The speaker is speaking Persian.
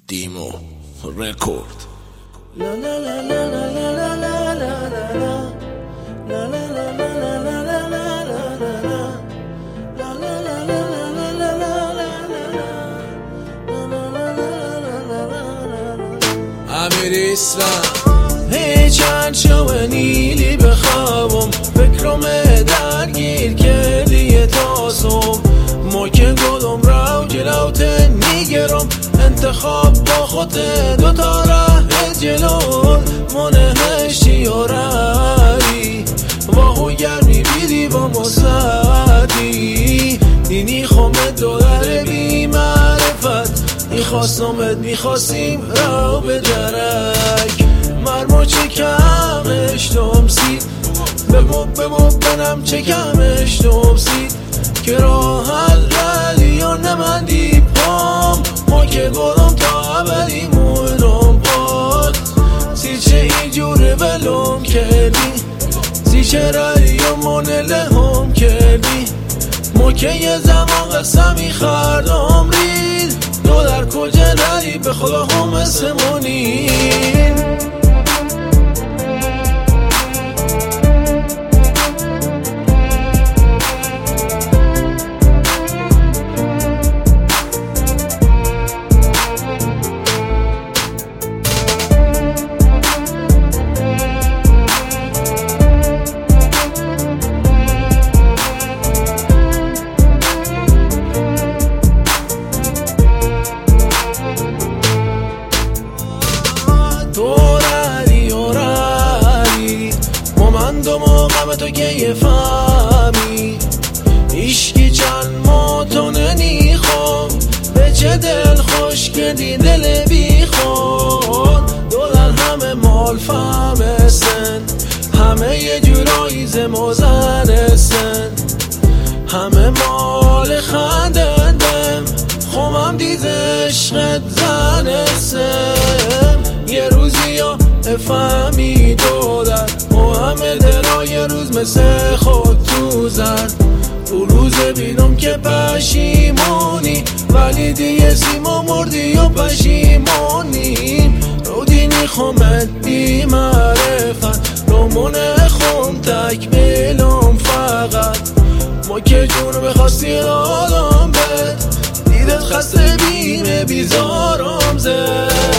دیمو رکورد. امیر اسلام چند شو نیلی بخوابم، فکرم درگیر کردی تا صبح. ما که گلم رو جلوت میگرم، انتخاب با خود دوتا ره جلو. منهشتی و رایی واهو گرمی بیدی با مصدی. دینی خومت دولار بی معرفت، میخواستمت میخواستیم رو به درک. مرمو چکمش دومسید، بمو بنم چکمش دومسید. که راه حلی و نمندی پام، ما که گلم تا اولی مونم پاد. سی چه اینجوره ولم کردی، سی چه رایی و مونه هم کردی. ما که یه زمان قسمی خردم رید، دولار کجا نری به خدا هم اسمونین. تو که یه فهمی ایشکی چند ماتونه نیخوام، به چه دل خوش کردی دل بی خود. دولار همه مال فهمستن، همه یه جورایی زموزنستن، همه مال خندندم. خومم دیز عشقت زنستم، یه روزی یا افهمی دولار و همه دلای یه روز مثل خود تو زن. تو روز بینم که پشیمونی، ولی دیگه سیما مردی و پشیمونی. رو دینی خومت بی معرفت، رو منه خون تک بلوم فقط. ما که جون بخواستی دادم بد، دیدت خسته بیمه بیزارم زد.